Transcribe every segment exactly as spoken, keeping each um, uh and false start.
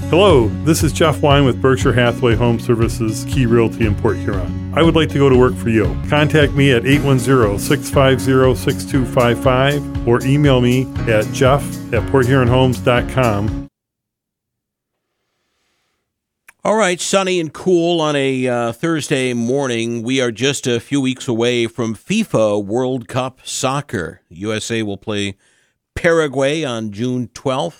Hello, this is Jeff Wine with Berkshire Hathaway Home Services Key Realty in Port Huron. I would like to go to work for you. Contact me at eight one zero, six five zero, six two five five or email me at jeff at port huron homes dot com. All right, sunny and cool on a uh, Thursday morning. We are just a few weeks away from FIFA World Cup Soccer. U S A will play Paraguay on June twelfth.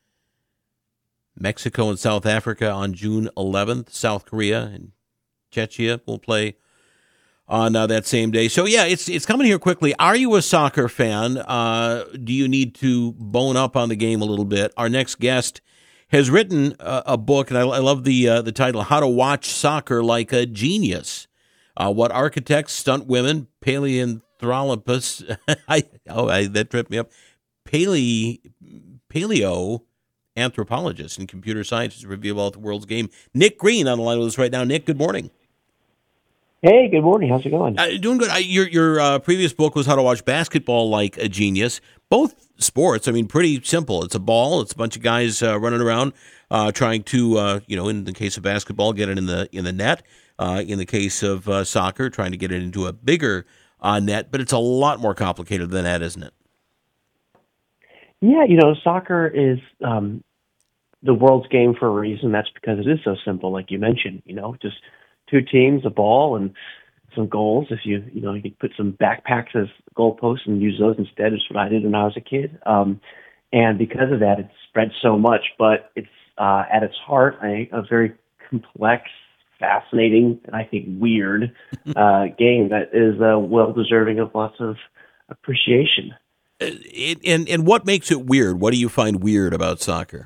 Mexico and South Africa on June eleventh. South Korea and Czechia will play on uh, that same day. So, yeah, it's it's coming here quickly. Are you a soccer fan? Uh, do you need to bone up on the game a little bit? Our next guest has written a, a book, and I, I love the uh, the title, How to Watch Soccer Like a Genius. Uh, what architects, stunt women, paleanthropologists, I, oh, I, that tripped me up, paleo, paleo, anthropologists and computer scientists reveal about the world's game. Nick Green on the line with us right now. Nick, good morning. Hey, good morning. How's it going? Uh, doing good. I, your your uh, previous book was How to Watch Basketball Like a Genius. Both sports, I mean, pretty simple. It's a ball. It's a bunch of guys uh, running around uh, trying to, uh, you know, in the case of basketball, get it in the in the net. Uh, in the case of uh, soccer, trying to get it into a bigger uh, net. But it's a lot more complicated than that, isn't it? Yeah, you know, soccer is um, the world's game for a reason. That's because it is so simple, like you mentioned. You know, just two teams, a ball, and some goals. If you, you know, you could put some backpacks as goalposts and use those instead. Is what I did when I was a kid. Um, and because of that, it's spread so much. But it's uh, at its heart a, a very complex, fascinating, and I think weird uh, game that is uh, well deserving of lots of appreciation. And and what makes it weird? What do you find weird about soccer?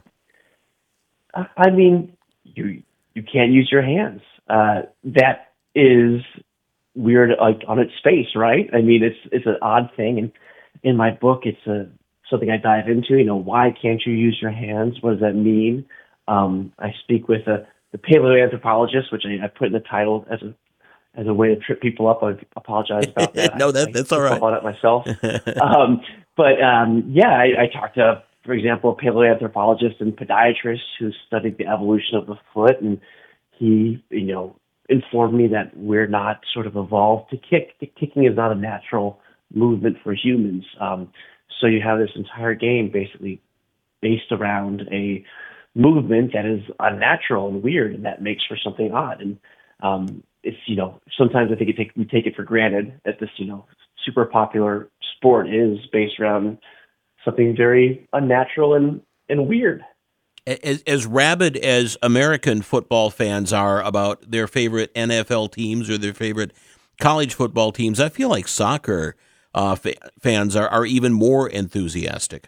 I mean, you you can't use your hands. Uh, that is weird, like on its face, right? I mean, it's it's an odd thing, and in my book, it's a something I dive into. You know, why can't you use your hands? What does that mean? Um, I speak with a the paleoanthropologist, which I, I put in the title as a as a way to trip people up. I apologize about that. no, that, I, that's I all right. on it myself. um, but um, yeah, I, I talked to, for example, a paleoanthropologist and podiatrist who studied the evolution of the foot, and he, you know, informed me that we're not sort of evolved to kick. Kicking is not a natural movement for humans. Um, so you have this entire game basically based around a movement that is unnatural and weird, and that makes for something odd. And um, it's, you know, sometimes I think it take, we take it for granted that this, you know, super popular sport is based around something very unnatural and, and weird. As, as rabid as American football fans are about their favorite N F L teams or their favorite college football teams, I feel like soccer uh, fa- fans are, are even more enthusiastic.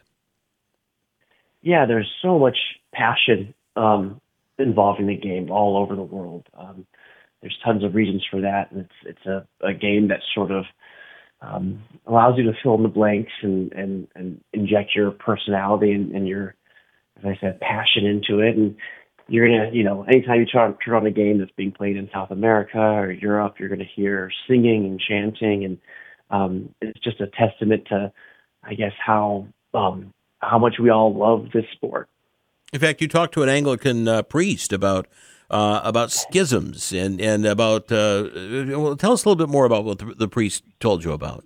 Yeah, there's so much passion um, involved in the game all over the world. Um, there's tons of reasons for that. And it's it's a, a game that sort of um, allows you to fill in the blanks and, and, and inject your personality and, and your, as I said, passion into it. And you're going to, you know, anytime you turn, turn on a game that's being played in South America or Europe, you're going to hear singing and chanting. And um, it's just a testament to, I guess, how um, how much we all love this sport. In fact, you talked to an Anglican uh, priest about uh, about schisms and and about. Uh, well, tell us a little bit more about what the, the priest told you about.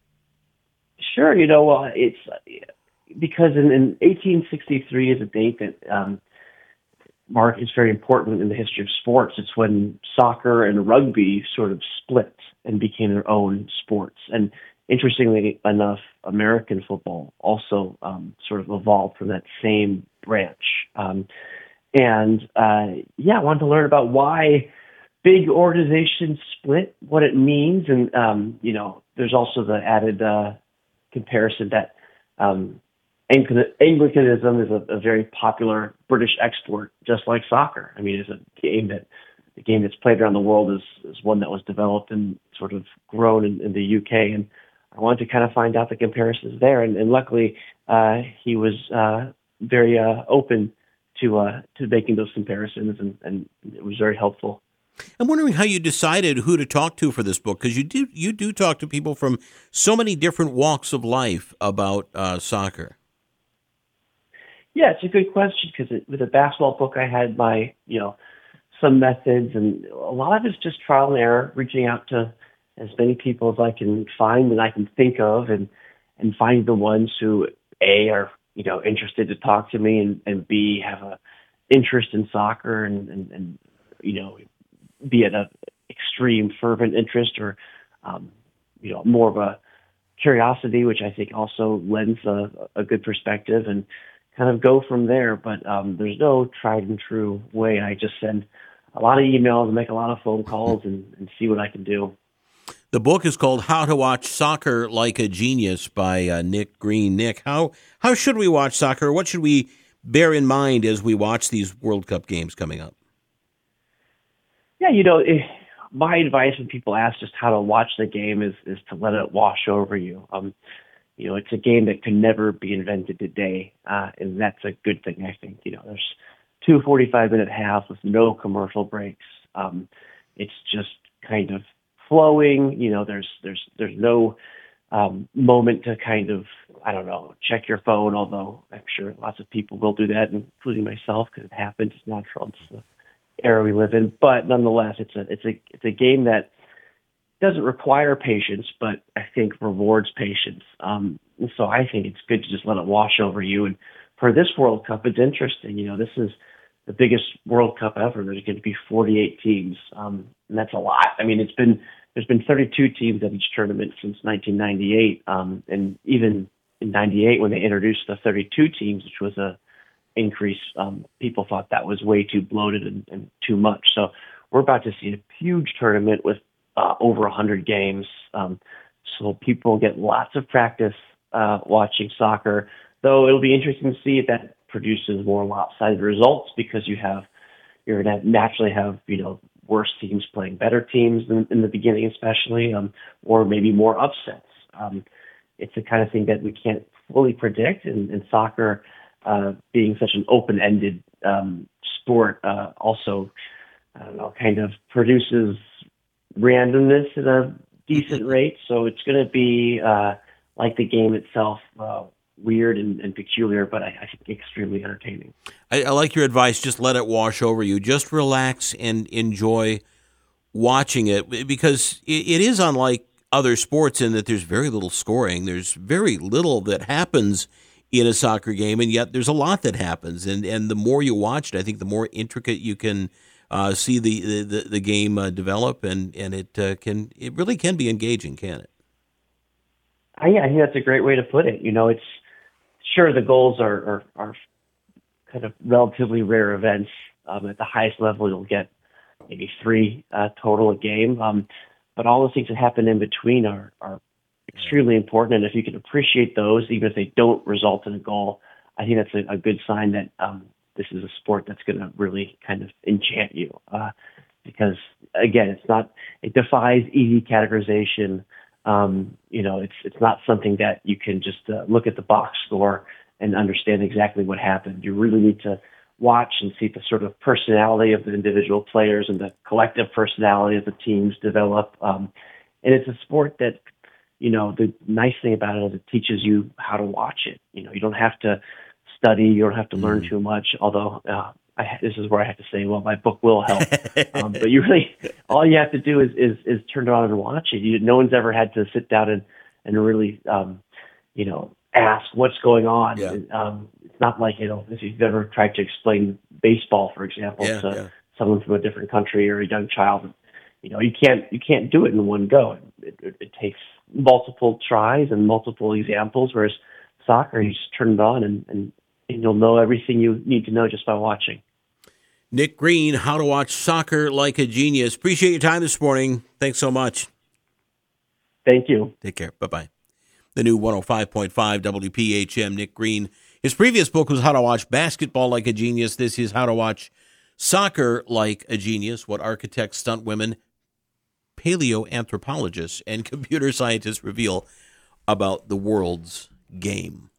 Sure, you know, uh, it's because in, in eighteen sixty-three is a date that um, Mark is very important in the history of sports. It's when soccer and rugby sort of split and became their own sports. And interestingly enough, American football also um, sort of evolved from that same branch. Um, and uh, yeah, I wanted to learn about why big organizations split, what it means. And, um, you know, there's also the added uh, comparison that um, Anglicanism is a, a very popular British export, just like soccer. I mean, it's a game that the game that's played around the world is, is one that was developed and sort of grown in, in the U K. And I wanted to kind of find out the comparisons there. And, and luckily, uh, he was uh, very uh, open to uh, to making those comparisons, and, and it was very helpful. I'm wondering how you decided who to talk to for this book, because you do you do talk to people from so many different walks of life about uh, soccer. Yeah, it's a good question because with the basketball book, I had my, you know, some methods, and a lot of it's just trial and error, reaching out to as many people as I can find and I can think of, and and find the ones who A, are, you know, interested to talk to me, and, and B, have a interest in soccer, and, and, and you know, be it a extreme fervent interest or, um, you know, more of a curiosity, which I think also lends a, a good perspective, and kind of go from there. But um, there's no tried and true way. I just send a lot of emails and make a lot of phone calls and, and see what I can do. The book is called How to Watch Soccer Like a Genius by uh, Nick Green. Nick, how how should we watch soccer? What should we bear in mind as we watch these World Cup games coming up? Yeah, you know, if, my advice when people ask just how to watch the game is is to let it wash over you. Um, you know, it's a game that could never be invented today, uh, and that's a good thing, I think. You know, there's two forty-five minute halves with no commercial breaks. Um, it's just kind of flowing. You know, there's there's there's no um, moment to kind of, I don't know, check your phone, although I'm sure lots of people will do that, including myself, because it happens. It's natural. It's the era we live in. But nonetheless, it's a it's a it's a game that doesn't require patience, but I think rewards patience. Um, and so I think it's good to just let it wash over you. And for this World Cup, it's interesting. You know, this is the biggest World Cup ever. There's going to be forty-eight teams, um, and that's a lot. I mean, it's been there's been thirty-two teams at each tournament since nineteen ninety-eight, um, and even in ninety-eight when they introduced the thirty-two teams, which was a increase, um, people thought that was way too bloated and, and too much. So we're about to see a huge tournament with uh, over one hundred games. Um, so people get lots of practice uh, watching soccer, though it'll be interesting to see if that produces more lopsided results, because you have, you're going to naturally have, you know, worse teams playing better teams in, in the beginning, especially, um, or maybe more upsets. Um, it's the kind of thing that we can't fully predict, and, and soccer, uh, being such an open-ended um, sport, uh, also, I don't know, kind of produces randomness at a decent rate. So it's going to be, uh, like the game itself, uh, weird and, and peculiar, but I, I think extremely entertaining. I, I like your advice. Just let it wash over you. Just relax and enjoy watching it, because it, it is unlike other sports in that there's very little scoring. There's very little that happens in a soccer game, and yet there's a lot that happens. And, and the more you watch it, I think the more intricate you can uh, see the the, the game uh, develop, and and it uh, can it really can be engaging, can it? I, yeah, I think that's a great way to put it. You know, it's sure the goals are are, are kind of relatively rare events. Um, at the highest level, you'll get maybe three uh, total a game. Um, but all the things that happen in between are, are extremely important. And if you can appreciate those, even if they don't result in a goal, I think that's a, a good sign that um, this is a sport that's going to really kind of enchant you. Uh, because again, it's not, it defies easy categorization. Um, you know, it's it's not something that you can just uh, look at the box score and understand exactly what happened. You really need to watch and see the sort of personality of the individual players and the collective personality of the teams develop. Um, and it's a sport that, you know, the nice thing about it is it teaches you how to watch it. You know, you don't have to study, you don't have to learn too much, although uh, I, this is where I have to say, well, my book will help. um, but you really, all you have to do is, is, is turn it on and watch it. You, no one's ever had to sit down and, and really, um, you know, ask what's going on. Yeah. Um, it's not like, you know, if you've ever tried to explain baseball, for example, yeah, to yeah. someone from a different country or a young child, you know, you can't, you can't do it in one go. It, it, it takes multiple tries and multiple examples, whereas soccer, you just turn it on and, and, and you'll know everything you need to know just by watching. Nick Green, How to Watch Soccer Like a Genius. Appreciate your time this morning. Thanks so much. Thank you. Take care. Bye-bye. The new one oh five point five W P H M, Nick Green. His previous book was How to Watch Basketball Like a Genius. This is How to Watch Soccer Like a Genius, what architects, stunt women, paleoanthropologists, and computer scientists reveal about the world's game.